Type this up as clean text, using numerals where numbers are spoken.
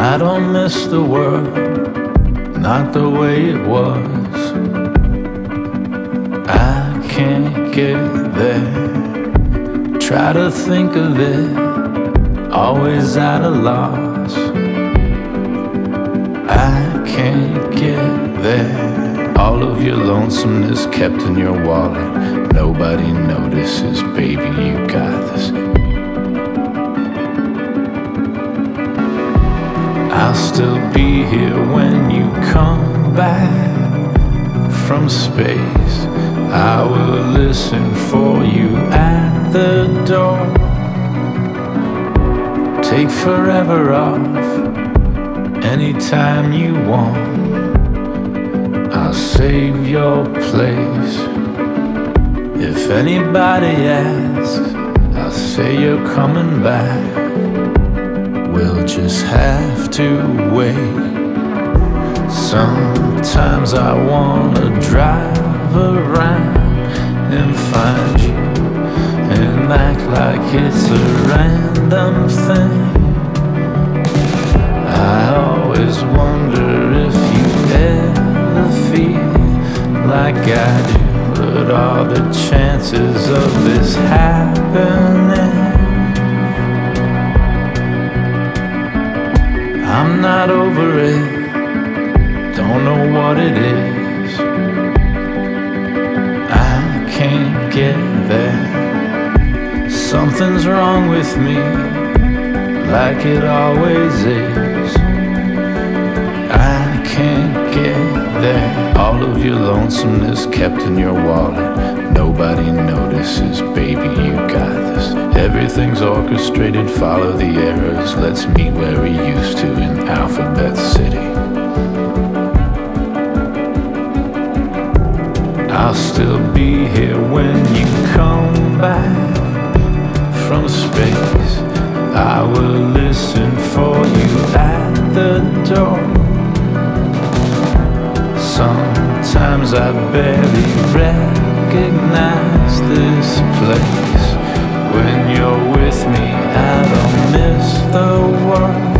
I don't miss the world, not the way it was. I can't get there. Try to think of it, always at a loss. I can't get there. All of your lonesomeness kept in your wallet. Nobody notices, baby, you got this. I'll still be here when you come back from space. I will listen for you at the door. Take forever off anytime you want. I'll save your place. If anybody asks, I'll say you're coming back. We'll just have to wait. Sometimes I wanna drive around and find you and act like it's a random thing. I always wonder if you ever feel like I do. What are the chances of this happening? I'm not over it, don't know what it is. I can't get there. Something's wrong with me, like it always is. I can't get there. All of your lonesomeness kept in your wallet. Nobody notices, baby, you got this. Everything's orchestrated, follow the arrows. Let's meet where we used to in Alphabet City. I'll still be here when you come back from space. I will listen for you at the door. Sometimes I barely recognize this place. When you're with me, I don't miss the world.